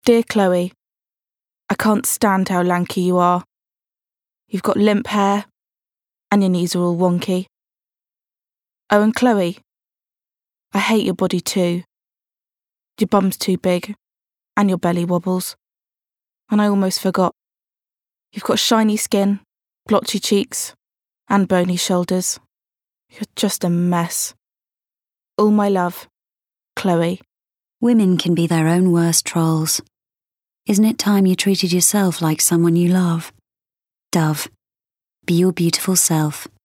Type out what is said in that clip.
Dear Chloe, I can't stand how lanky you are. You've got limp hair, and your knees are all wonky. Oh, and Chloe, I hate your body too. Your bum's too big, and your belly wobbles. And I almost forgot. You've got shiny skin, blotchy cheeks, and bony shoulders. You're just a mess. All my love, Chloe. Women can be their own worst trolls. Isn't it time you treated yourself like someone you love? Dove, be your beautiful self.